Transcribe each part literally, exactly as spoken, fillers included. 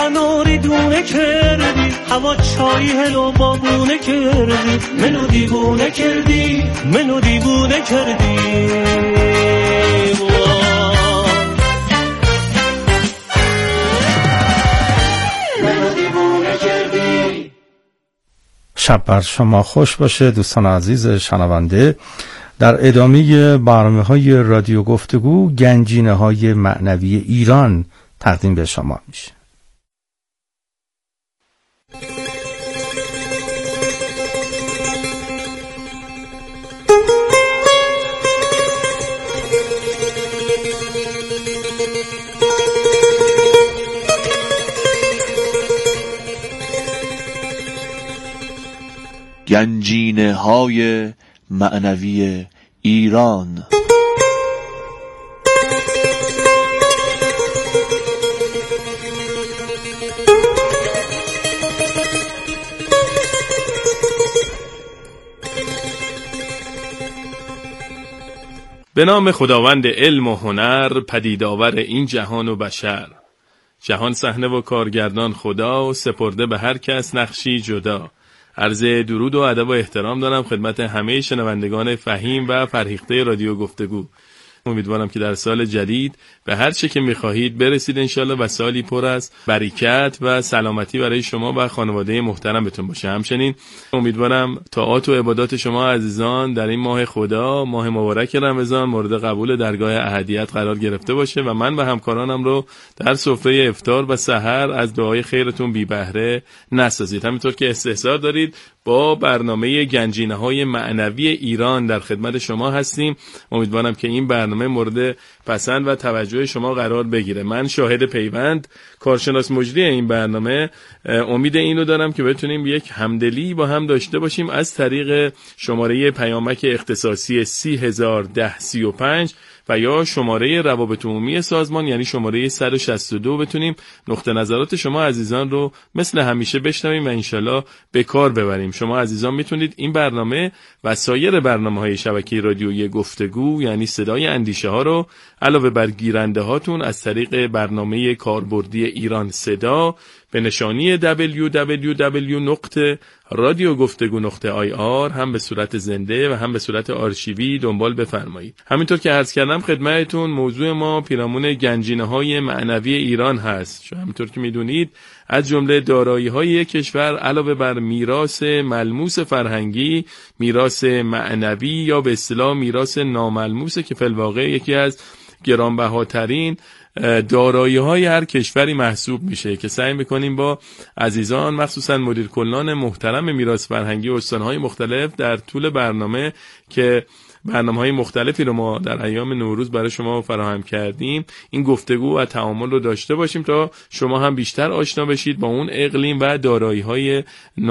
منو ریدونه کردی، هوا چای هلو بابونه کردی، منو دیوونه کردی، منو دیوونه کردی. منو دیوونه کردی. شب بر شما خوش باشه دوستان عزیز شنونده. در ادامه برنامه‌های رادیو گفتگو گنجینه‌های معنوی ایران تقدیم به شما میشه. گنجینه‌های معنوی ایران. به نام خداوند علم و هنر، پدیدآور این جهان و بشر. جهان صحنه و کارگردان خدا، و سپرده به هر کس نقشی جدا. عرض درود و ادب و احترام دارم خدمت همه شنوندگان فهیم و فرهیخته رادیو گفتگو. امیدوارم که در سال جدید به هر چه که می‌خواهید برسید انشالله و سالی پر از برکت و سلامتی برای شما و خانواده محترمتون باشه. همچنین امیدوارم طاعات و عبادات شما عزیزان در این ماه خدا، ماه مبارک رمضان، مورد قبول درگاه احدیت قرار گرفته باشه و من و همکارانم رو در سفره افطار و سحر از دعای خیرتون بی بهره نسازید. همینطور که استحضار دارید با برنامه گنجینه‌های معنوی ایران در خدمت شما هستیم. امیدوارم که این برنامه مورد پسند و توجه شما قرار بگیره. من شاهد پیوند، کارشناس مجری این برنامه، امید اینو دارم که بتونیم یک همدلی با هم داشته باشیم از طریق شماره پیامک اختصاصی سی هزار ده سی و پنج و یا شماره روابط عمومی سازمان یعنی شماره صد و شصت و دو بتونیم نقطه نظرات شما عزیزان رو مثل همیشه بشنویم و انشالله به کار ببریم. شما عزیزان میتونید این برنامه و سایر برنامه‌های شبکه رادیویی گفتگو یعنی صدای اندیشه ها رو علاوه بر گیرنده هاتون از طریق برنامه کاربردی ایران صدا به نشانی دبلیو دبلیو دبلیو نقطه رادیو گفتگو نقطه آی آر هم به صورت زنده و هم به صورت آرشیوی دنبال بفرمایید. همینطور که عرض کردم خدمتتون موضوع ما پیرامون گنجینه‌های معنوی ایران هست. شما همینطور که میدونید از جمله دارایی‌های یک کشور علاوه بر میراث ملموس فرهنگی، میراث معنوی یا به اصطلاح میراث ناملموس که فی الواقع یکی از گرانبهاترین دارایی‌های هر کشوری محسوب میشه که سعی میکنیم با عزیزان مخصوصا مدیر کلان محترم میراث فرهنگی استان‌های مختلف در طول برنامه که برنامه‌های مختلفی رو ما در ایام نوروز برای شما فراهم کردیم این گفتگو و تعامل رو داشته باشیم تا شما هم بیشتر آشنا بشید با اون اقلیم و دارایی‌های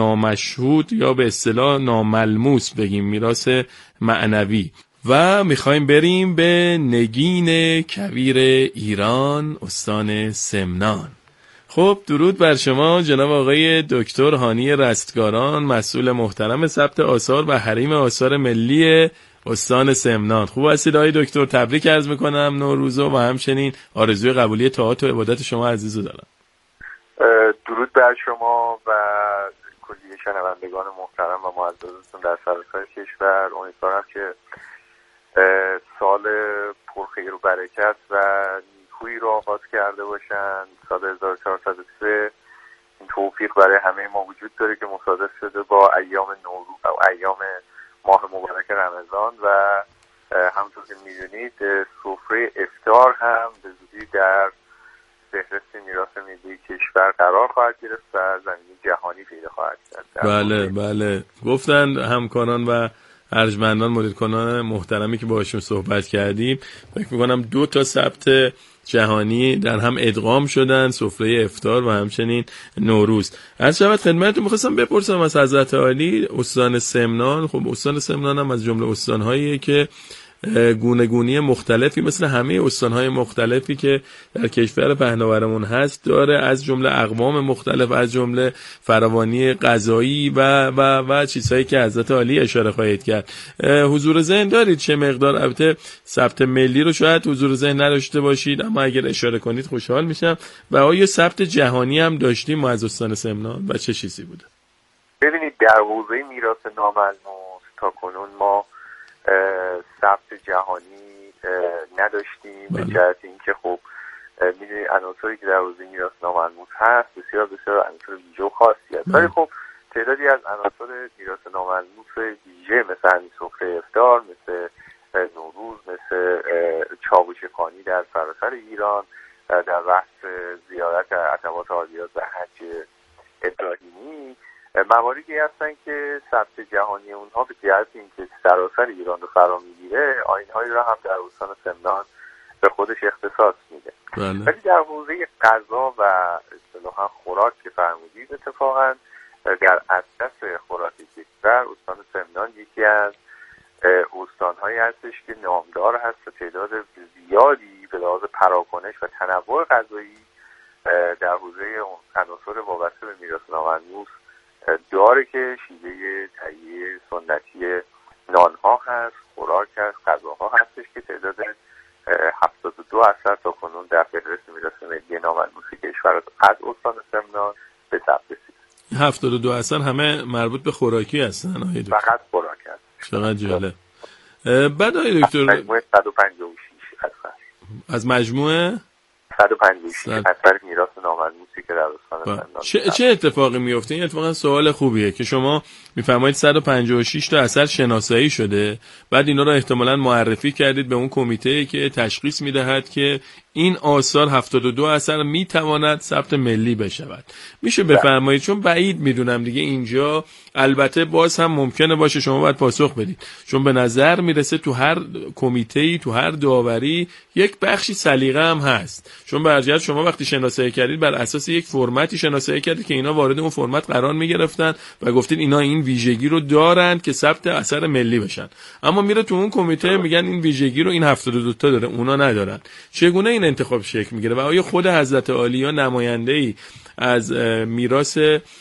نامشهود یا به اصطلاح ناملموس بگیم میراث معنوی. و میخوایم بریم به نگین کویر ایران استان سمنان. خب درود بر شما جناب آقای دکتر هانی رستگاران، مسئول محترم ثبت آثار و حریم آثار ملی استان سمنان. خوب هستید آقای دکتر؟ تبریک عرض میکنم نوروزو و همچنین آرزوی قبولی طاعات و عبادت شما عزیزو دارم. درود بر شما و کلیه شنوندگان محترم و معززتون در سراسر کشور. امیدوارم که سال پرخیر و برکت و نیکویی رو آغاز کرده باشن. سال هزار و چهارصد و سه این توفیق برای همه ما وجود داره که مصادف شده با ایام نوروز و ایام ماه مبارک رمضان و همونطور که میدونید سفره افطار هم به زودی در فهرست میراث ملی کشور قرار خواهد گرفت و زمینه جهانی پیدا خواهد کرد. بله بله گفتن همکاران و ارجمندان مدیر کنان محترمی که باشون صحبت کردیم، فکر میکنم دو تا ثبت جهانی در هم ادغام شدن، سفره افطار و همچنین نوروز. از شبت خدمتتون میخواستم بپرسم از حضرت عالی استان سمنان. خب استان سمنان هم از جمله استانهاییه که گونه گونی مختلفی مثل همه استانهای مختلفی که در کشور پهناورمون هست داره، از جمله اقوام مختلف، از جمله فراوانی غذایی و و و چیزهایی که حضرت عالی اشاره خواهید کرد. حضور ذهن دارید چه مقدار؟ البته ثبت ملی رو شاید حضور ذهن نداشته باشید، اما اگر اشاره کنید خوشحال میشم. و آیا ثبت جهانی هم داشتیم ما از استان سمنان و چه چیزی بوده؟ ببینید در حوزه میراث ناملموس تا کنون ما ثبت جهانی نداشتیم، به جهت اینکه خب میدونید عناصری که در حوزه میراث ناملموس هست بسیار بسیار عناصر ویژه و خاصی هست، ولی خب تعدادی از عناصر میراث ناملموس ویژه مثل همین سفره افطار، مثل نوروز، مثل چاوش خانی در سراسر ایران، در وقت زیارت عتبات عالیات و حج ابراهیمی، مواردی هستن که ثبت جهانی اونها به جهت اینکه سراسر ایران رو فرا میگیره آیین‌هایی را هم در استان سمنان به خودش اختصاص میده. بله. ولی در حوزه غذا و اصطلاحاً خوراک که فرمودید، اتفاقاً در اطلس خوراک کشور استان سمنان یکی از استان‌هایی هستش که نامدار هست و تعداد زیادی به لحاظ پراکنش و تنوع غذایی در حوزه عناصر وابسته به میراث ناملموس داره که شیوه تهیه سنتی نانها هست، خوراک هست، غذاها هستش که تعداد هفتاد و دو اثر تا کنون در فهرست میراث ملی ناملموس کشور از استان سمنان به ثبت رسید. هفتاد و دو اثر همه مربوط به خوراکی هستن آقای دکتر؟ فقط خوراک هست. چقدر جالب. بعد آقای دکتر از مجموعه صد و پنجاه و شش اثر از مجموعه صد و پنجاه و شش اثر میراث ناملموسی که در استان سمنان چه چه اتفاقی میفته؟ این اتفاقا سوال خوبیه که شما میفرمایید صد و پنجاه و شش تا اثر شناسایی شده، بعد اینا رو احتمالاً معرفی کردید به اون کمیته که تشخیص میدهد که این آثار هفتاد و دو اثر میتواند ثبت ملی بشود. میشه بفرمایید، چون بعید میدونم دیگه اینجا، البته باز هم ممکنه باشه شما باید پاسخ بدید، چون به نظر میرسه تو هر کمیته‌ای، تو هر داوری یک بخشی سلیقه هم هست، چون برجت شما وقتی شناسایی کردید بر اساس یک فرمتی شناسایی کردید که اینا وارد اون فرمت قرار میگرفتن و گفتید اینا این ویژگی رو دارند که ثبت اثر ملی بشن، اما میره تو اون کمیته میگن این ویژگی رو این هفتاد و دو تا داره، اونا ندارن. چگونه این انتخاب شکل میگیره و آیا خود حضرت عالی نماینده‌ای از میراث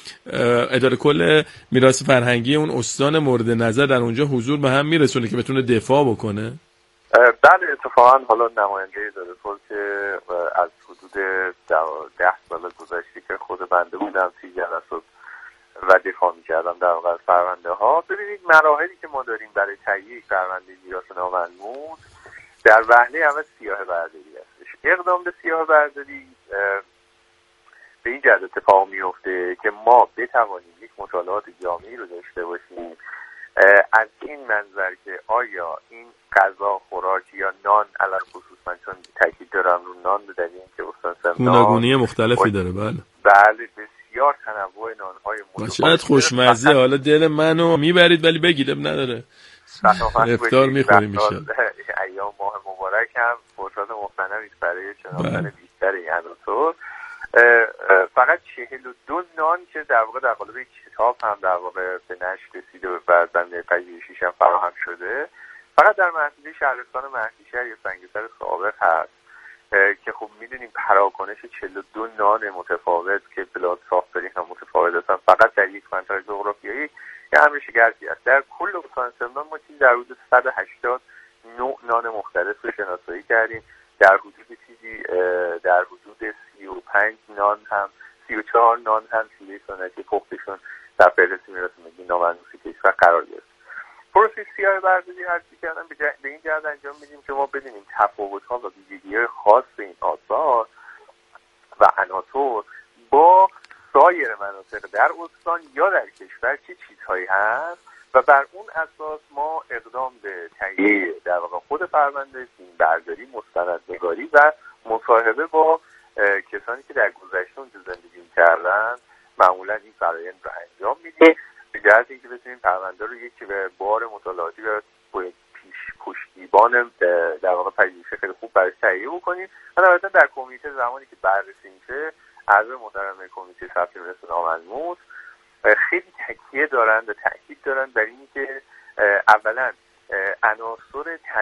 اداره کل میراث فرهنگی اون استان مورد نظر در اونجا حضور به هم میرسونه که بتونه دفاع بکنه؟ بله، اتفاقا حالا نماینده اداره کل که از حدود ده سال گذشته که خود بنده بودم توی جلسات و دفاع میکردم در واقع پرونده ها. ببینید مراحلی که ما داریم برای تهیه پرونده میراث ناملموس در وهله اول سیاهه برداری هستش. اقدام به سیاهه برداری به این جهت اتفاق میفته که ما بتوانیم یک مطالعات جامعی رو داشته باشیم از این منظر که آیا این غذا، خوراک یا نان، علل خصوص من چون تاکید دارم رو نان به دلیل اینکه استان سمنان گوناگونی مختلفی داره. بله بله، بسیار تنوع نان‌های مختلف. چقدر خوشمزه. حالا دل منو میبرید ولی بگید نره افطار میخوریم میشه. ایام ماه مبارک هم فرصت مختنوی برای شناختن بیشتر این عناصر. فقط چهل و دو نان که در واقع در قالب کتاب هم در واقع به نشر رسیده و بنده پژوهشیش هم فراهم شده، فقط در محدوده شهرستان مهدیشهر یا سنگسر سابق هست که خب میدونیم پراکنش چهل و دو نان متفاوت که بلاد ساختاری هم متفاوت هستن فقط در یک منطقه جغرافیایی یه امر شگرفی است. در کل استان سمنان ما چیزی در حدود صد و هشتاد نوع نان مختلف رو شناسایی کردیم. در حدود چیزی در حدود سی و پنج نان هم سی و چهار نان هم شیوه سنتی پختشون در فهرست میراث ملی ناملموس کشور قرار گرفت. پروسه سیاهه برداری هرچی کردن به این جهت انجام میدیم که ما بدونیم تفاوت‌ها و ویژگی‌های خاص این آثار و عناصر با سایر مناطق در استان یا در کشور چه چیزهایی هست و بر اون اساس ما اقدام به تهیه در واقع خود پرونده، فیلمبرداری، مستندنگاری و مصاحبه با کسانی که در گذشته اونجا زندگی می‌کردن معمولا این فرآیند رو انجام میدیم به جهت اینکه بتونیم پرونده رو یکی به بار مطالعاتی و پیش پشتیبان در واقع پژوهش خیلی خوب برای تهیه بکنیم. البته در کمیته زمانی که بررسی میشه اعضای محترم کمیته ثبت میراث ناملموس خیلی تکیه دارند و تاکید دارند بر اینکه اولا عناصر طبیعی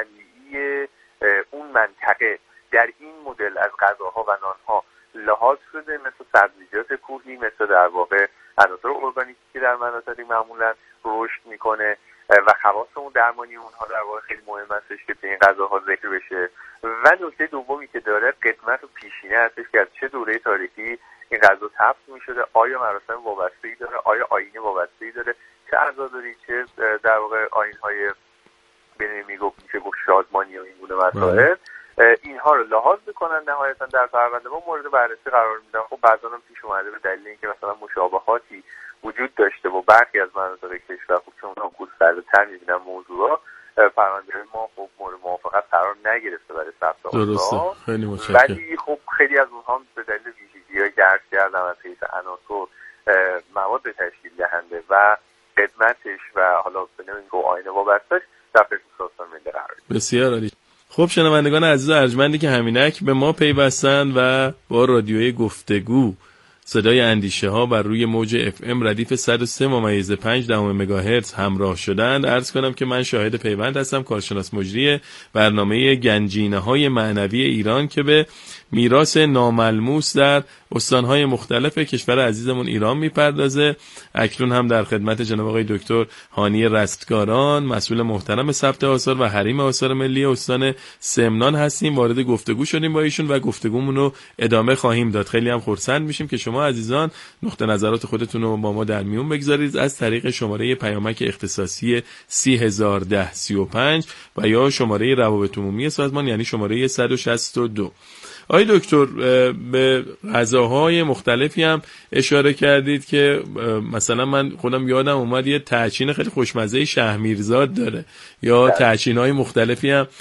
معنوی اون منطقه در این مدل از غذاها و نانها لحاظ شده، مثل سبزیجات کوهی، مثل در واقع عناصر ارگانیکی که در مناطقی معمولا رشد میکنه و خواص اون درمانی اونها در واقع خیلی مهم هستش که به این غذاها ذکر بشه. و نکته دومی که داره قدمت و پیشینه هستش که از چه دوره تاریخی این غذا ثبت میشده، آیا مراسم وابسته‌ای داره، آیا آیین وابسته‌ای داره، چه عزاداری، چه در واقع آیین‌های بین میگفت میشه گفت شادمانی و این گونه مسائل، اینها رو لحاظ میکنن نهایتا در پرونده ما مورد بررسی قرار میدن. خب بعضا هم پیش اومده به دلیل اینکه مثلا مشابهاتی وجود داشته و برخی از مناطق کشور خب چون اونها گسترده‌تر میبینن موضوعا، پرونده ما خب مورد موافقت قرار نگرفته برای ثبت آمار. درسته، خیلی متشکرم. ولی خب خیلی از اونها به دلیل ویژگی‌های درک کردن از حیث عناصر مواد تشکیل دهنده و خدمتش و حالا به نوعی گو آینه وابسته‌اش در فهرست سازمان ملی قرار گرفت. بسیار عالی. خب شنوندگان عزیز و ارجمندی که همینک به ما پیوستن و با رادیوی گفتگو صدای اندیشه ها بر روی موج اف ام ردیف صد و سه ممیز پنج دهم مگاهرتز همراه شدند، عرض کنم که من شاهد پیوند هستم، کارشناس مجری برنامه گنجینه های معنوی ایران که به میراث ناملموس در استانهای مختلف کشور عزیزمون ایران میپردازه. اکنون هم در خدمت جناب آقای دکتر هانی رستگاران، مسئول محترم ثبت آثار و حریم آثار ملی استان سمنان هستیم. وارد گفتگو شدیم با ایشون و گفتگومون رو ادامه خواهیم داد. خیلی هم خرسند میشیم که شما عزیزان نقطه نظرات خودتون رو با ما در میون بگذارید از طریق شماره پیامک اختصاصی سی هزار و ده سی و پنج و یا شماره روابط عمومی سازمان یعنی شماره صد و شصت و دو. آقای دکتر به غذاهای مختلفی هم اشاره کردید که مثلا من خودم یادم اومد یه تهچین خیلی خوشمزه شهمیرزاد داره یا تهچین‌های مختلفی هم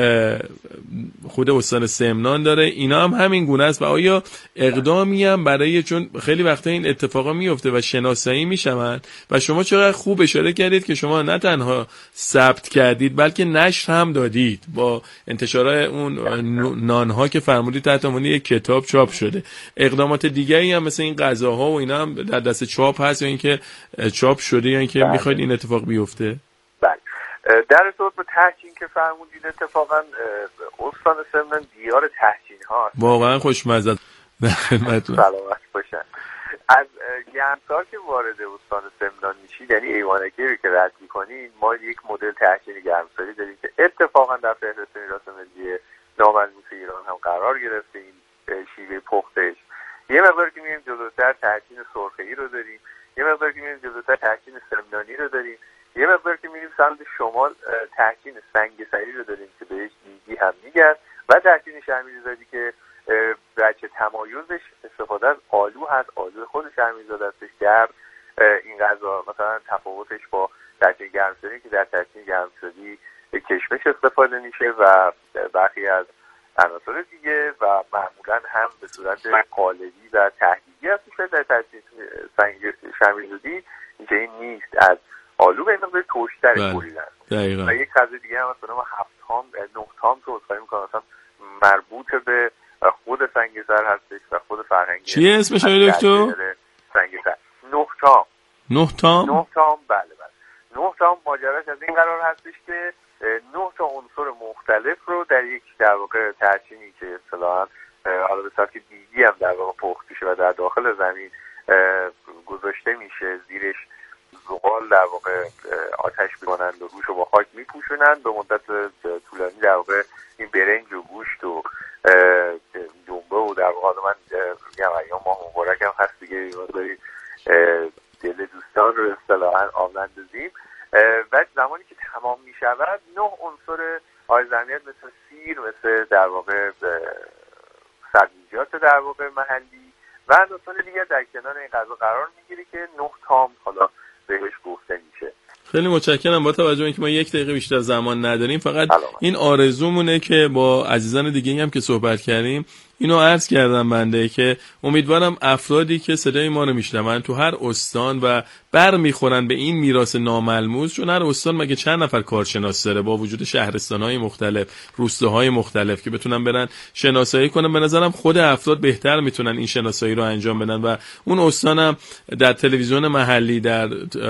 خود استان سمنان داره، اینا هم همین گونه است و آیا اقدامی هم برای، چون خیلی وقتا این اتفاقا میفته و شناسایی میشون و شما چقدر خوب اشاره کردید که شما نه تنها ثبت کردید بلکه نشر هم دادید با انتشار اون نانها که فرمودید تحت عنوان یک کتاب چاپ شده. اقدامات دیگری هم مثل این غذاها و اینا هم در دست چاپ هست یا اینکه چاپ شده یا اینکه میخواید این اتفاق بیفته؟ در ارتباط با تهچین که فرمودید اتفاقا استان سمنان دیار تهچین ها واقعا خوشمزه در خدمتتون. سلامت باشن. از گرمسار که وارد استان سمنان میشید یعنی ایوانکی که رد میکنید ما یک مدل تهچین گرمساری داریم که اتفاقا در فهرست میراث ملی ناملموس ایران هم قرار گرفته. این شیوه پختش یه مقدار که میریم جلوتر تهچین سرخه‌ای رو داریم، یه مقدار که میریم جلوتر تهچین سمنانی رو داریم، یه مقدار که میریم سمت شمال تهچین سنگسری رو داریم که بهش دیگی هم میگن و تهچین شهمیرزادی که بچه تمایزش استفاده از آلو هست، آلو خود شهمیرزاد هستش. در این غذا مثلا تفاوتش با تهچین گرمساری که در تهچین گرمساری کشمش استفاده میشه و برخی از عناصر دیگه و معمولا هم به صورت قالبی و تهدیدی هستش. در تهچین شهمیرزادی اینکه این نیست، از آلو به مقدار توشتر بریدن و یک غذا دیگه هم به نام هفت تام نه تام که اصخایی میکنم مثلا مربوط به خود سنگسر هستش و خود فرهنگی. چیه اسمش آقای دکتر؟ سنگسر نه تام. نه تام؟ نه تام بله بله. نه تام ماجراش از این قرار هستش که نه تا عنصر مختلف رو در یک در واقع تهچینی که اصطلاحاً حالا به صورت دیگی هم در واقع پخت میشه و در داخل زمین گذاشته میشه، زیرش زغال در واقع آتش می‌کنند و روش رو با خاک میپوشونند به مدت طولانی. در واقع این برنج و گوشت و دنبه و در واقع من میگم ایام ماه مبارک هم هست دیگه دارید دل دوستان رو اصطلاحاً آب نندازیم و زمانی که تمام میشود نه عنصر آیزمیت مثل سیر، مثل در واقع سبزیجات در واقع محلی و عناصر دیگر در کنار این غذا قرار میگیره که نه تام حالا بهش گفته میشه. خیلی متشکرم. با توجه به اینکه ما یک دقیقه بیشتر زمان نداریم فقط علامت. این آرزومونه که با عزیزان دیگه هم که صحبت کردیم اینو عرض کردم بنده که امیدوارم افرادی که صدای ما رو میشنون تو هر استان و بر میخورن به این میراث ناملموس، چون هر استان مگه چند نفر کارشناس داره با وجود شهرستان‌های مختلف، روستاهای مختلف که بتونن برن شناسایی کنن. به نظرم خود افراد بهتر میتونن این شناسایی رو انجام بدن و اون استانم در تلویزیون محلی، در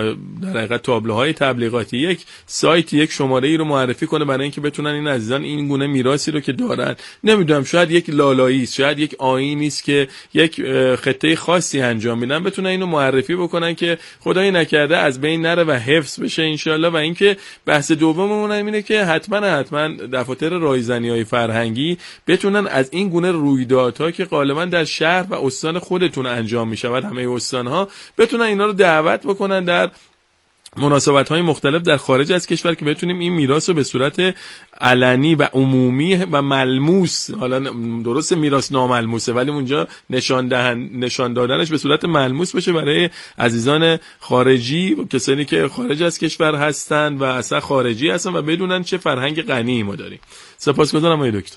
در حقیقت تابلوهای تبلیغاتی یک سایت، یک شماره ای رو معرفی کنه برای اینکه بتونن این عزیزان این گونه میراثی رو که دارن، نمیدونم شاید یک لالایی است، شاید یک آیینی است که یک خطه خاصی انجام میدن، بتونن اینو معرفی بکنن که خدای نکرده از بین نره و حفظ بشه انشالله. و اینکه بحث دوممون اینه که حتما حتما دفاتر رایزنی‌های فرهنگی بتونن از این گونه رویدادها که غالبا در شهر و استان خودتون انجام میشود، همه استان‌ها بتونن اینا رو دعوت بکنن در مناسبت‌های مختلف در خارج از کشور که بتونیم این میراث رو به صورت علنی و عمومی و ملموس، حالا درست میراث ناملموسه ولی اونجا نشان دهن نشان دادنش به صورت ملموس بشه برای عزیزان خارجی و کسانی که خارج از کشور هستن و اصلا خارجی هستن و بدونن چه فرهنگ غنی ما داریم. سپاسگزارم آقای دکتر.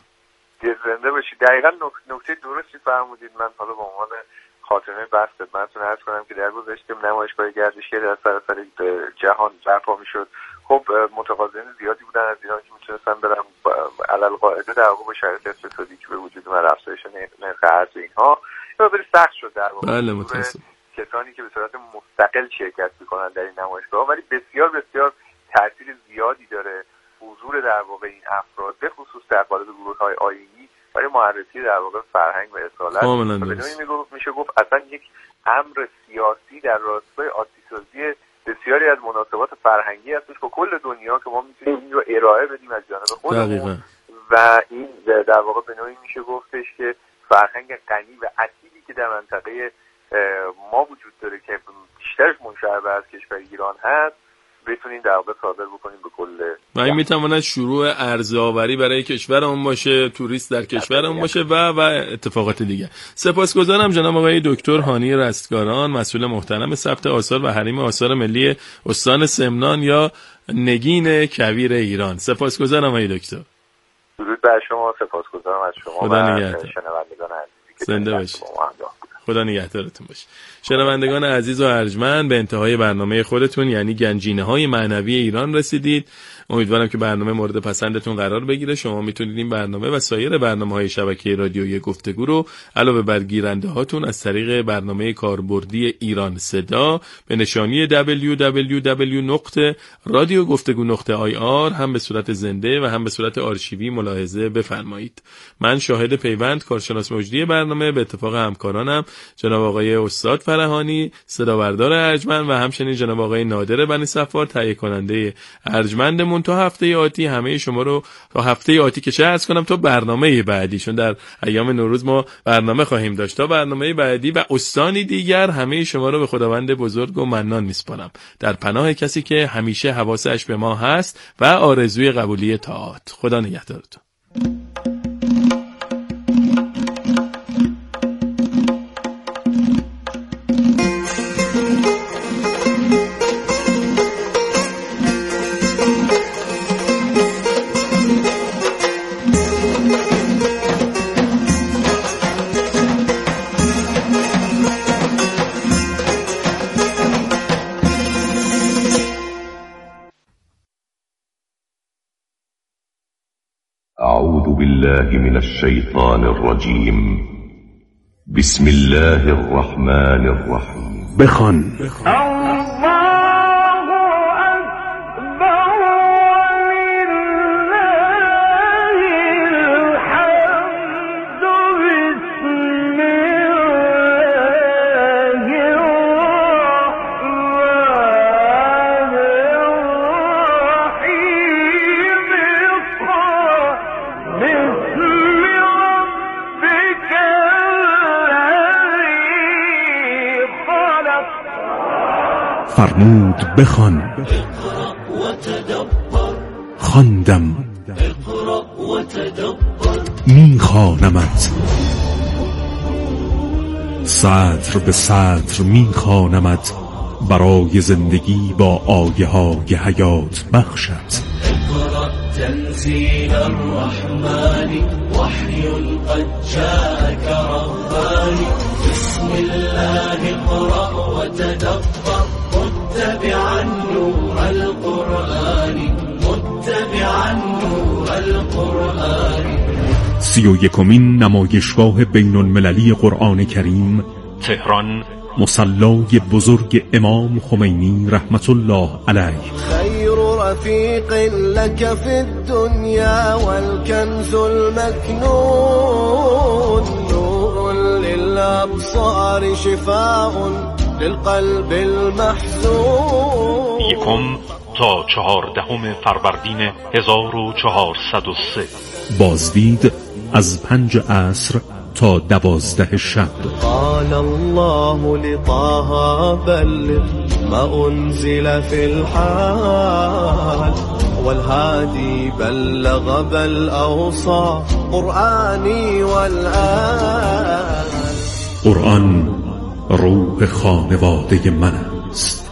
زنده باشید. دقیقاً نکته درستی فرمودید. من حالا به عنوان خاتمه بحث خدمتتون عرض کنم که در گذشته نمایشگاه گردشگری در سراسر جهان برپا میشد. خب متقاضیان زیادی بودن از ایران که میتونستن برن علل قاعده در واقع با شرایط اقتصادی که به وجود اومد، افزایش نرخ ارز اینها یه مقدار سخت شد در واقع. بله متاسفم. کسانی که به صورت مستقل شرکت میکنن در این نمایشگاه، ولی بسیار بسیار تاثیر زیادی داره حضور در واقع این افراد، به خصوص در قالب گروه‌های آیینی برای معرفی در واقع فرهنگ و اصالت. بدون میشه گفت اصلا یک امر سیاسی در راستای آتش‌سوزی بسیاری از مناسبات فرهنگی هستش با کل دنیا که ما میتونیم این رو ارائه بدیم از جانب خودمون و این در واقع به نوعی میشه گفتش که فرهنگ غنی و اصیلی که در منطقه ما وجود داره که بیشترش منشعب از کشور ایران هست بتونیم در واقع صادر بکنیم به کل و این میتواند شروع ارزآوری برای کشورمون باشه، توریست در کشورمون باشه و و اتفاقات دیگه. سپاسگزارم جناب آقای دکتر هانی رستگاران، مسئول محترم ثبت آثار و حریم آثار ملی استان سمنان یا نگین کویر ایران. سپاسگزارم آقای دکتر. درود بر شما. سپاسگزارم از شما خدا و نگهدار. شنوندگان عزیزی که زنده باشید. خدا نگهدارتون باشه. شنوندگان عزیز و ارجمند، به انتهای برنامه خودتون یعنی گنجینه‌های معنوی ایران رسیدید. امیدوارم که برنامه مورد پسندتون قرار بگیره. شما میتونید این برنامه و سایر برنامه‌های شبکه رادیویی گفتگو رو علاوه بر گیرنده هاتون از طریق برنامه کاربردی ایران صدا به نشانی دبلیو دبلیو دبلیو دات رادیو گفتگو دات آی آر هم به صورت زنده و هم به صورت آرشیوی ملاحظه بفرمایید. من شاهد پیوند کارشناس مجری برنامه به اتفاق همکارانم جناب آقای استاد فرهانی صداوردار ارجمند و همچنین جناب آقای نادر بنی صفار تهیه کننده ارجمند. تا هفته آتی همه شما رو تا هفته آتی که چه عرض کنم تا برنامه بعدی، چون در ایام نوروز ما برنامه خواهیم داشت، تا برنامه بعدی و استانی دیگر همه شما رو به خداوند بزرگ و منان میسپارم در پناه کسی که همیشه حواسش به ما هست و آرزوی قبولی طاعات. خدا نگهدارتون. أعوذ بالله من الشيطان الرجيم. بسم الله الرحمن الرحيم. بخن فرمود بخوان، خواندم میخوانمت، سطر به سطر میخوانمت برای زندگی با آیه های حیات بخشت. تنزيل الرحمن وحي قد جاءك رباني بسم الله اقرأ وتدبر متبعا نور القرآن متبعا نور القرآن. سی و یکمین نمایشگاه بین المللی قرآن کریم تهران، مصلای بزرگ امام خمینی رحمت الله علیه. خیر رفیق لك فی الدنیا والکنز المکنون نور للابصار شفاء للقلب المحزون. یکم تا چهاردهم فروردین هزار و چهارصد و سه. بازدید از پنج عصر تا دوازده شب. قال الله لطه بلغ ما انزل في الحال والهادي بلغ بل اوصى قرآنی والآن. قرآن روح خانواده من است.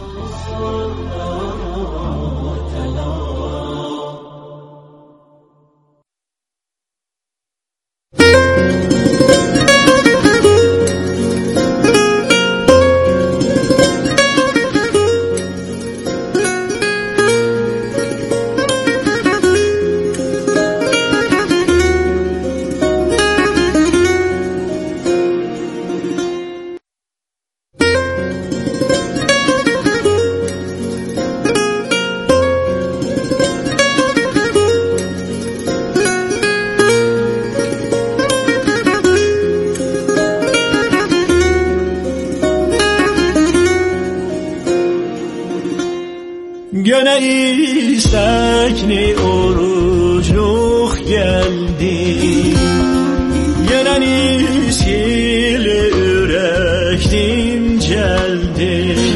Gene istekli orucluk geldi, gene iskili yürektim geldi.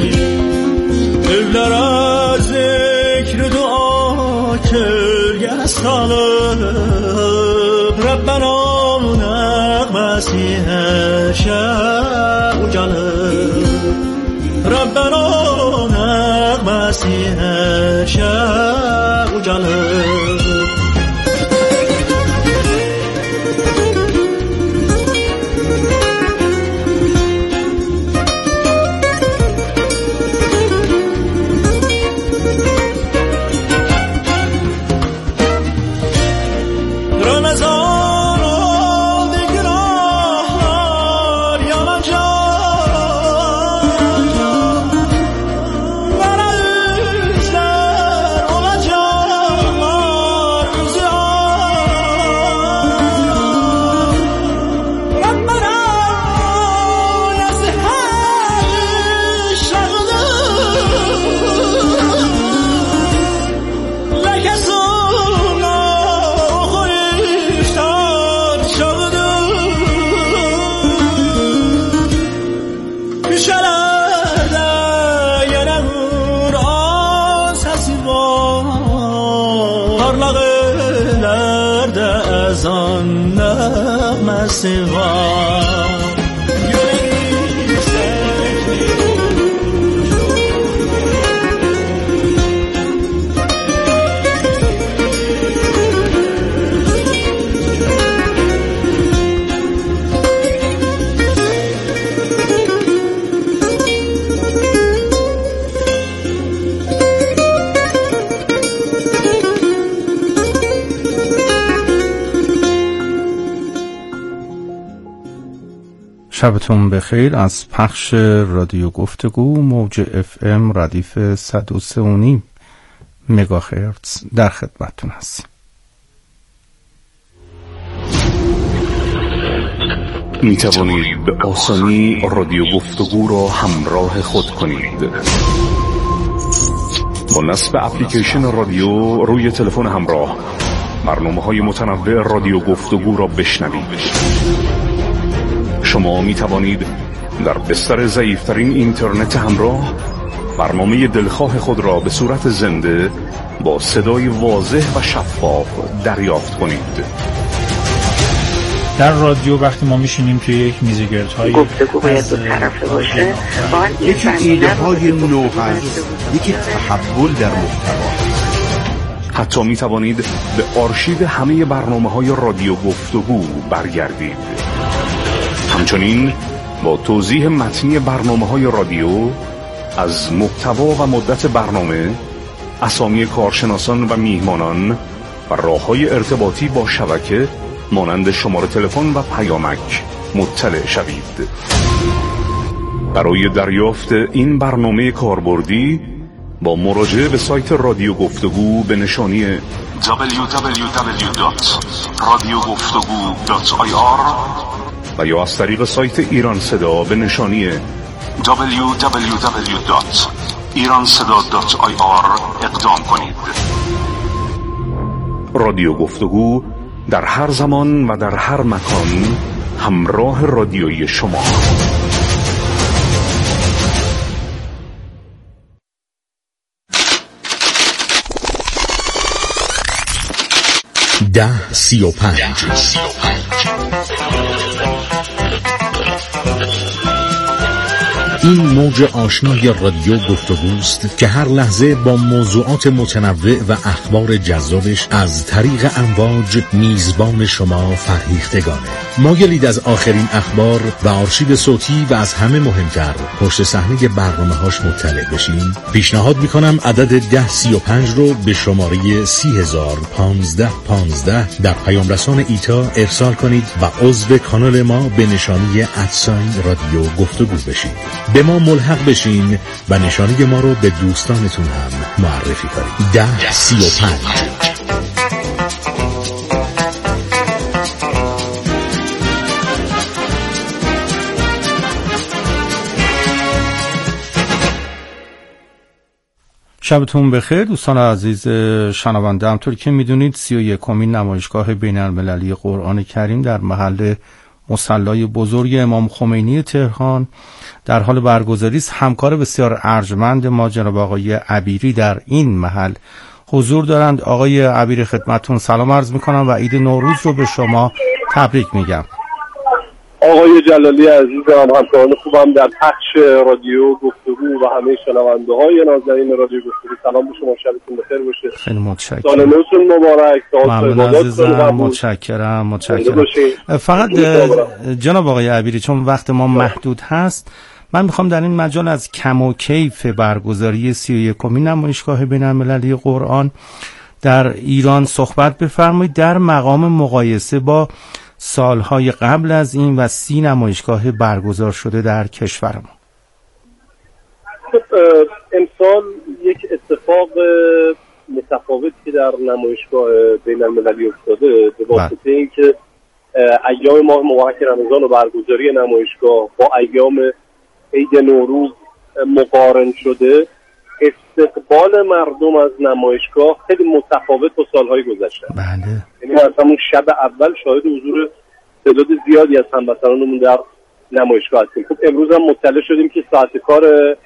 Evlere zikr dua kölge salıp Rabbena nəğməsi həşə ucalır. Rabbena nəğməsi həşə ucalır. شبتون بخیر. از پخش رادیو گفتگو موج اف ام ردیف صد و سه و نیم مگاهرتز در خدمتتون هستیم. می توانید به آسانی رادیو گفتگو را همراه خود کنید. با نصب اپلیکیشن رادیو روی تلفن همراه برنامه‌های متنوع رادیو گفتگو را بشنوید. شما می توانید در بستر ضعیف‌ترین اینترنت همراه برنامه دلخواه خود را به صورت زنده با صدای واضح و شفاف دریافت کنید. در رادیو وقتی ما میشینیم توی یک میزگردهای گفتگو باید دو طرفه باشه، یکی ایده های نو هست، یکی تحول در محتوا. حتی می توانید به آرشیو همه برنامه‌های رادیو گفتگو برگردید. همچنین با توضیح متنی برنامه‌های رادیو از محتوا و مدت برنامه، اسامی کارشناسان و میهمانان و راه‌های ارتباطی با شبکه مانند شماره تلفن و پیامک مطلع شوید. برای دریافت این برنامه کاربردی با مراجعه به سایت رادیو گفتگو به نشانی دبلیو دبلیو دبلیو دات رادیو گفتگو دات آی آر و یا از طریق سایت ایران صدا به نشانی دبلیو دبلیو دبلیو دات ایران صدا دات آی آر اقدام کنید. رادیو گفتگو در هر زمان و در هر مکان همراه رادیویی شما. ده سی و پنج این موج آشنای رادیو گفتگوست که هر لحظه با موضوعات متنوع و اخبار جذابش از طریق امواج میزبان شما فرهیختگانه. مایلید از آخرین اخبار و آرشیو صوتی و از همه مهمتر پشت صحنه برنامه‌هاش مطلع بشین؟ پیشنهاد میکنم عدد ده سی و پنج رو به شماره سی هزار پانزده پانزده در پیام رسان ایتا ارسال کنید و عضو کانال ما به نشانی ادساین رادیو گفتگو بشید. به ما ملحق بشین و نشانی ما رو به دوستانتون هم معرفی کنید. ده سی و پنج. شبتون بخیر دوستان عزیز شنونده. همطور که میدونید سی و یکمین نمایشگاه بین المللی قرآن کریم در محل مصلی بزرگ امام خمینی تهران در حال برگزاری است. همکار بسیار ارجمند ما جناب آقای عبیری در این محل حضور دارند. آقای عبیری خدمتتون سلام عرض میکنم و عید نوروز رو به شما تبریک میگم. آقای جلالی عزیزم، همکاران خوبم در پخش رادیو گفتگو و همه شنونده های نازنین رادیو گفتگو، سلام به شما، شبتون بخیر باشه. خیلی متشکرم. سال نوتون مبارک. ممنون عزیزم، متشکرم متشکرم. فقط جناب آقای عبیری چون وقت ما محدود هست، من میخوام در این مجال از کم و کیف برگزاری سی و یکمین نمایشگاه بین المللی قرآن در ایران صحبت بفرمایید در مقام مقایسه با سالهای قبل از این و سی نمایشگاه برگزار شده در کشور ما. خب امسال یک اتفاق متفاوتی در نمایشگاه بین المللی افتاده به واسطه اینکه ایام ماه مبارک رمضان و برگزاری نمایشگاه با ایام عید نوروز مقارن شده. استقبال مردم از نمایشگاه خیلی متفاوت با سالهای گذشته. بله. یعنی از همون شب اول شاهد حضور تعداد زیادی از هموطنانمون در نمایشگاه هستیم. خب امروز هم مطلع شدیم که ساعت کار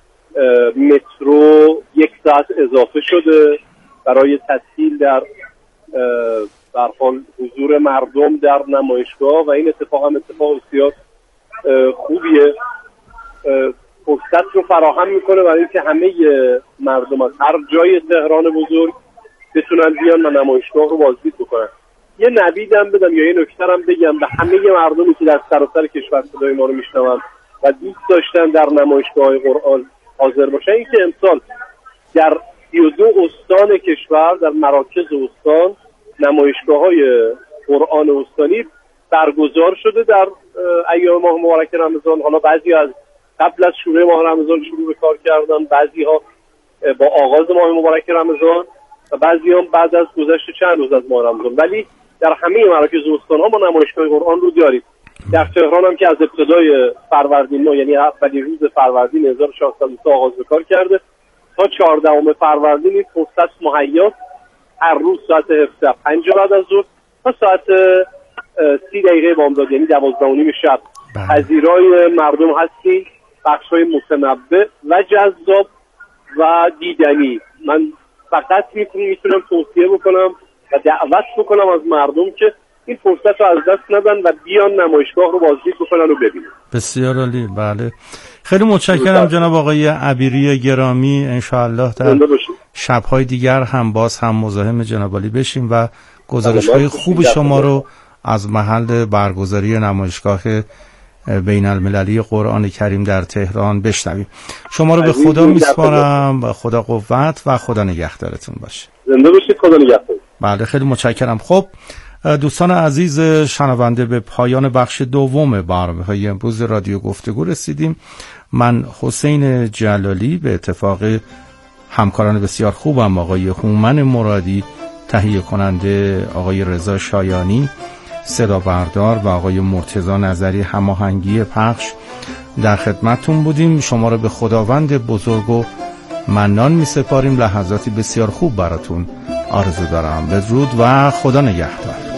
مترو یک ساعت اضافه شده برای تسهیل در در حال حضور مردم در نمایشگاه و این اتفاق هم اتفاق بسیار خوبیه. فرصت رو فراهم میکنه برای اینکه همه مردم از هر جای تهران بزرگ بتونن بیان و نمایشگاه رو بازدید بکنن. یه نویدم بدم یا یه نکته‌ام بگم به همه مردمی که در سراسر کشور صدای ما رو میشنون و دوست داشتن در نمایشگاه قرآن حاضر باشن، این که امسال در سی و دو استان کشور در مراکز استان نمایشگاه‌های قرآن استانی برگزار شده در ایام ماه مبارک رمضان. حالا بعضی از قبل از شروع ماه رمضان شروع به کار کردن، بعضی ها با آغاز ماه مبارک رمضان و بعضی هم بعد از گذشت چند روز از ماه رمضان، ولی در همه مراکز استان ها ما نمایشگاه قرآن رو داریم. در تهران هم که از ابتدای فروردین ماه یعنی اولین روز فروردین هزار و ششصد و سه آغاز به کار کرده تا چهاردهم فروردین این فرصت مهیاست هر روز ساعت هفت و پنج بعد از ظهر تا ساعت سی دقیقه بامداد یعنی دوازده و نیم شب پذیرای مردم هستیم. بخش‌های متنوع و جذاب و دیدنی. من فقط میتونم توصیه بکنم و دعوت بکنم از مردم که این فرصت رو از دست ندن و بیان نمایشگاه رو بازدید بکنن و ببینن. بسیار عالی. بله خیلی متشکرم جناب آقای عبیری گرامی. انشاءالله در شب‌های دیگر هم باز هم مزاحم جناب عالی بشیم و گزارش‌های خوب شما رو از محل برگزاری نمایشگاه بین المللی قرآن کریم در تهران بشنویم. شما رو به خدا میسپارم و خدا قوت و خدا نگهدارتون باشه. زنده باشید، خدا نگهدار. بله خیلی متشکرم. خب دوستان عزیز شنونده، به پایان بخش دوم برنامه‌های امروز رادیو گفتگو رسیدیم. من حسین جلالی به اتفاق همکاران بسیار خوبم، آقای هومن مرادی تهیه کننده، آقای رضا شایانی صدا بردار و آقای مرتضی نظری هماهنگی پخش، در خدمتتون بودیم. شما رو به خداوند بزرگ و منان می سپاریم. لحظاتی بسیار خوب براتون آرزو دارم. بدرود و خدا نگهدار.